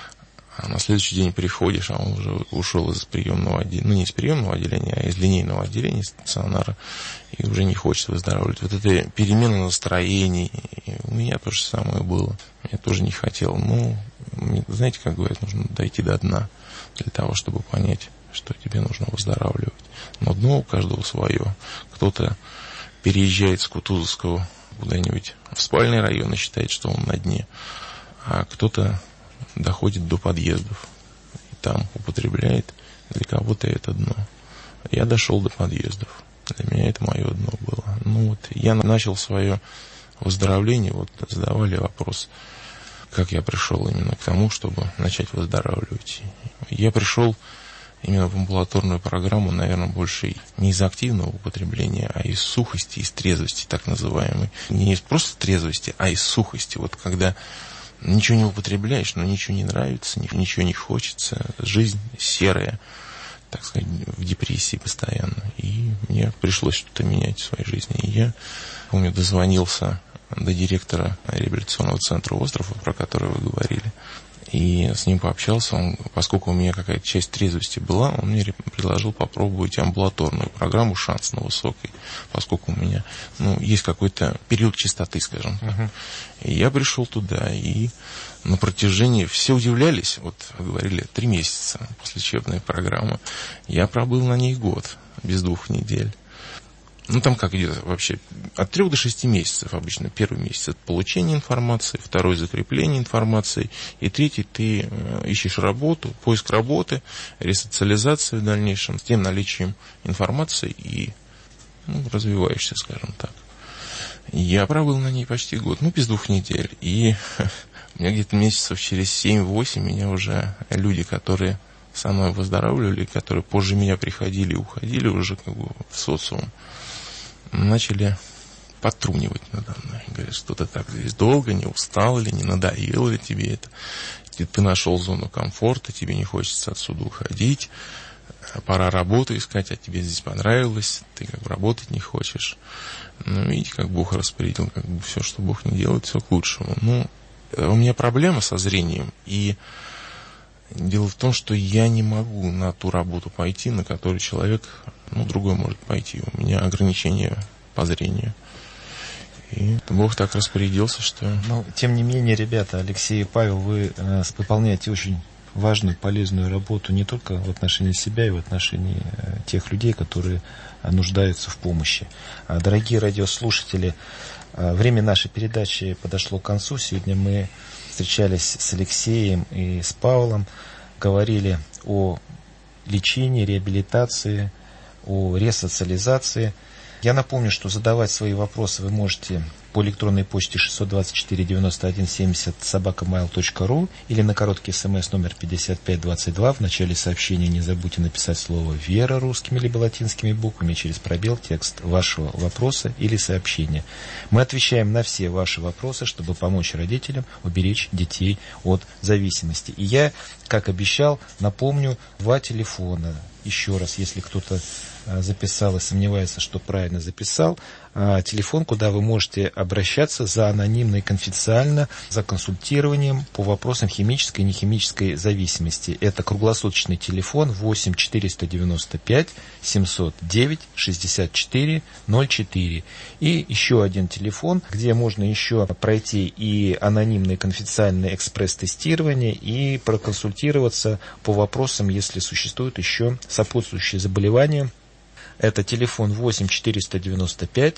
А на следующий день приходишь, а он уже ушел из приемного отделения, не из приемного отделения, а из линейного отделения стационара, и уже не хочет выздоравливать. Это перемена настроений. И у меня то же самое было. Я тоже не хотел. Знаете, как говорят, нужно дойти до дна для того, чтобы понять, что тебе нужно выздоравливать. Но дно у каждого свое. Кто-то переезжает с Кутузовского куда-нибудь в спальный район и считает, что он на дне, а кто-то доходит до подъездов и там употребляет. Для кого-то это дно. Я дошел до подъездов. Для меня это мое дно было. Я начал свое выздоровление, задавали вопрос, как я пришел именно к тому, чтобы начать выздоравливать. Я пришел именно в амбулаторную программу, наверное, больше не из активного употребления, а из сухости, из трезвости, так называемой. Не из просто трезвости, а из сухости. Когда ничего не употребляешь, но ничего не нравится, ничего не хочется, жизнь серая, так сказать, в депрессии постоянно. И мне пришлось что-то менять в своей жизни. И я, помню, дозвонился до директора реабилитационного центра «Остров», про который вы говорили, и с ним пообщался. Поскольку у меня какая-то часть трезвости была, он мне предложил попробовать амбулаторную программу «Шанс» на высокой, поскольку у меня есть какой-то период чистоты, скажем так. И я пришел туда, и на протяжении... Все удивлялись, вы говорили, 3 месяца послелечебной программы. Я пробыл на ней год, без 2 недель. Там как идет вообще? От 3 до 6 месяцев обычно. Первый месяц — это получение информации, второй — закрепление информации, и третий — ты ищешь работу, поиск работы, ресоциализация в дальнейшем, с тем наличием информации и развиваешься, скажем так. Я пробыл на ней почти год, без 2 недель. И У меня где-то месяцев через 7-8 меня уже люди, которые со мной выздоравливали, которые позже меня приходили и уходили уже как бы в социум, начали подтрунивать надо мной. Говорят, что ты так здесь долго, не устал ли, не надоело ли тебе это. Ты нашел зону комфорта, тебе не хочется отсюда уходить, пора работу искать, а тебе здесь понравилось, ты как бы работать не хочешь. Ну, видите, как Бог распорядил, как бы все, что Бог не делает, все к лучшему. Ну, у меня проблема со зрением, и дело в том, что я не могу на ту работу пойти, на которую человек, другой может пойти. У меня ограничения по зрению. И Бог так распорядился, что... Но, тем не менее, ребята, Алексей и Павел, вы выполняете очень важную, полезную работу не только в отношении себя и в отношении тех людей, которые нуждаются в помощи. Дорогие радиослушатели, время нашей передачи подошло к концу. Сегодня мы встречались с Алексеем и с Павлом, говорили о лечении, реабилитации, о ресоциализации. Я напомню, что задавать свои вопросы вы можете по электронной почте 624-91-70 или на короткий смс номер 5522. В начале сообщения не забудьте написать слово «Вера» русскими либо латинскими буквами, через пробел текст вашего вопроса или сообщения. Мы отвечаем на все ваши вопросы, чтобы помочь родителям уберечь детей от зависимости. И я, как обещал, напомню 2 телефона. Еще раз, если кто-то записал и сомневается, что правильно записал, телефон, куда вы можете обращаться за анонимно и конфиденциально, за консультированием по вопросам химической и нехимической зависимости. Это круглосуточный телефон 8 495 709 64 04. И еще один телефон, где можно еще пройти и анонимное и конфиденциальное экспресс-тестирование, и проконсультироваться по вопросам, если существуют еще сопутствующие заболевания. Это телефон 8 495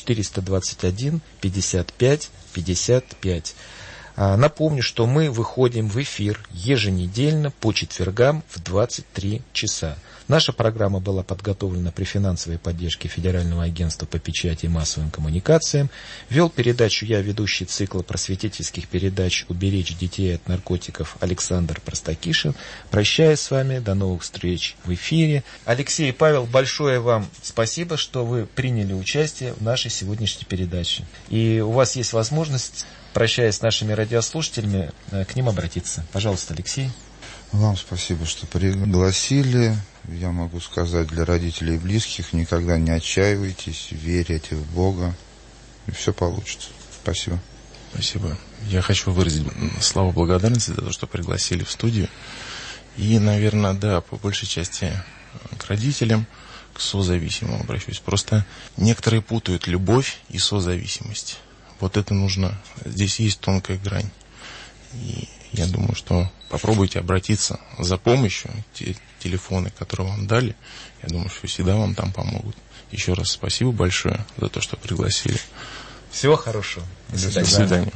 421 55 55. Напомню, что мы выходим в эфир еженедельно по четвергам в 23 часа. Наша программа была подготовлена при финансовой поддержке Федерального агентства по печати и массовым коммуникациям. Вел передачу я, ведущий цикла просветительских передач «Уберечь детей от наркотиков» Александр Простакишин. Прощаюсь с вами, до новых встреч в эфире. Алексей и Павел, большое вам спасибо, что вы приняли участие в нашей сегодняшней передаче. И у вас есть возможность, прощаясь с нашими радиослушателями, к ним обратиться. Пожалуйста, Алексей. Вам спасибо, что пригласили. Я могу сказать для родителей и близких: никогда не отчаивайтесь, верьте в Бога, и все получится. Спасибо. Спасибо. Я хочу выразить славу благодарности за то, что пригласили в студию. И, наверное, да, по большей части к родителям, к созависимым обращусь. Просто некоторые путают любовь и созависимость. Вот это нужно. Здесь есть тонкая грань. И я думаю, что попробуйте обратиться за помощью. Те телефоны, которые вам дали, я думаю, что всегда вам там помогут. Еще раз спасибо большое за то, что пригласили. Всего хорошего. До свидания.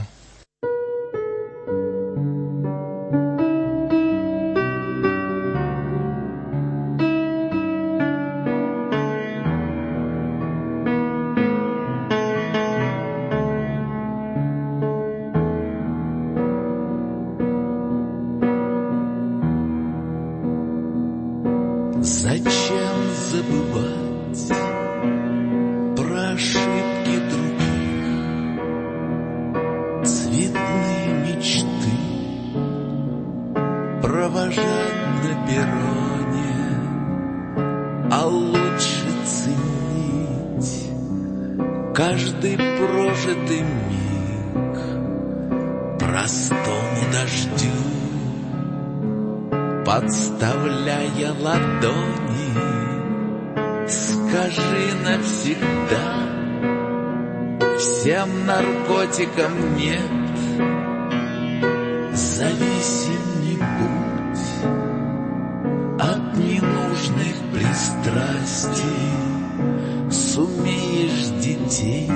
Зачем забывать про ошибки других, цветные мечты провожать на перроне, а лучше ценить каждый прожитый миг простому дождю, подставляя ладони. Скажи навсегда всем наркотикам нет, зависим не будь от ненужных пристрастий. Сумеешь детей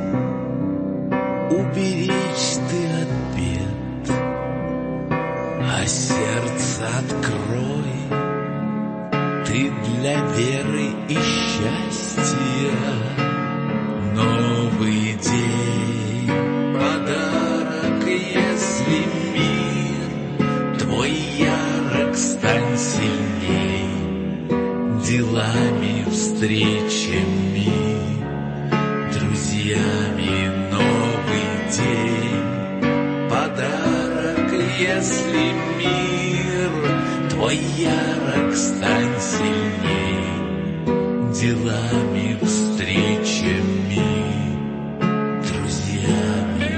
уберечь ты от бед, а сердце открой ты для веры и счастья. Новый день, подарок, если стань сильней делами, встречами, друзьями. Новый день, подарок, если мир твой ярок, стань сильней делами, встречами, друзьями.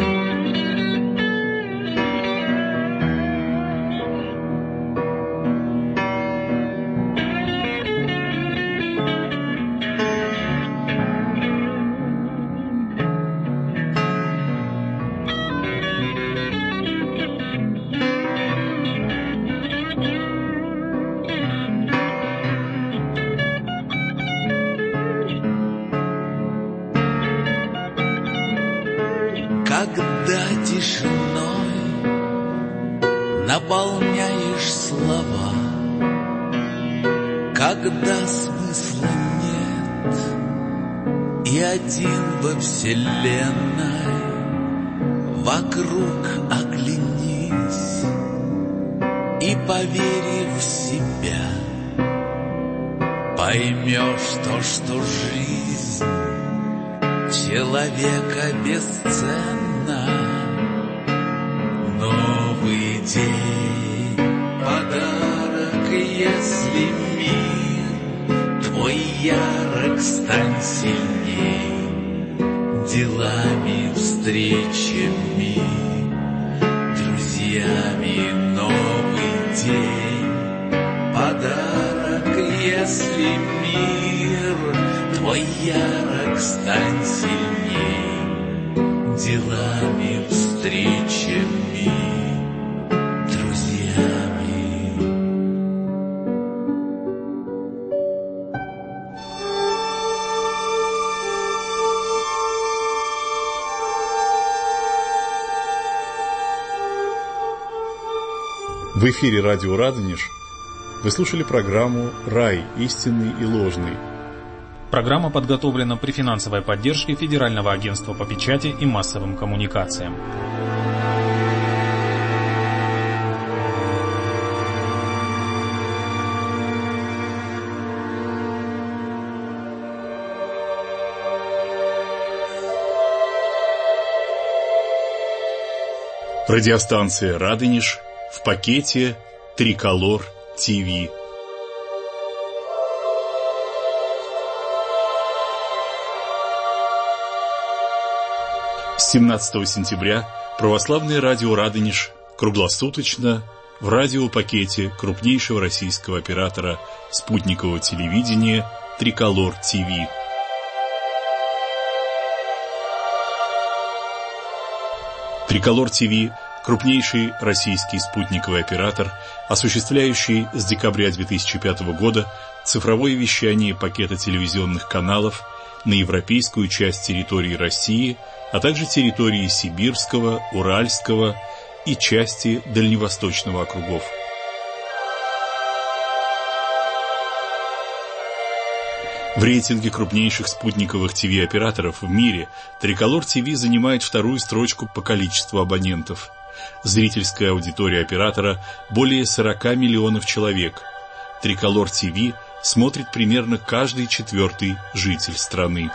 Когда тишиной наполняешь слова, когда смысла нет и один во вселенной, вокруг оглянись и, поверив в себя, поймешь то, что жизнь человека бесценна. Новый день, подарок, если мир твой ярок, стань сильней делами, встречами, друзьями. Новый день, подарок, если мир твой ярок, стань сильней делами, встречами, друзьями. В эфире радио «Радонеж» вы слушали программу «Рай. Истинный и ложный». Программа подготовлена при финансовой поддержке Федерального агентства по печати и массовым коммуникациям. Радиостанция «Радонеж» в пакете «Триколор ТВ». С 17 сентября православное радио «Радонеж» круглосуточно в радиопакете крупнейшего российского оператора спутникового телевидения «Триколор ТВ». «Триколор ТВ» – крупнейший российский спутниковый оператор, осуществляющий с декабря 2005 года цифровое вещание пакета телевизионных каналов на европейскую часть территории России, а также территории Сибирского, Уральского и части Дальневосточного округов. В рейтинге крупнейших спутниковых ТВ-операторов в мире Триколор ТВ занимает вторую строчку по количеству абонентов. Зрительская аудитория оператора более 40 миллионов человек. Триколор ТВ смотрит примерно каждый четвертый житель страны.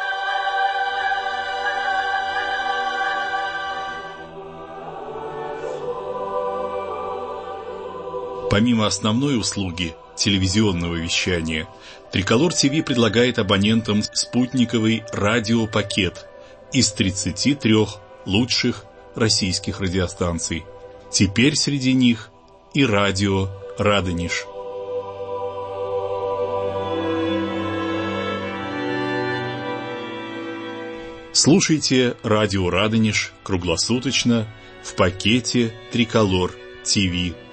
Помимо основной услуги телевизионного вещания, Триколор ТВ предлагает абонентам спутниковый радиопакет из 33 лучших российских радиостанций. Теперь среди них и радио «Радонеж». Слушайте радио «Радонеж» круглосуточно в пакете «Триколор ТВ».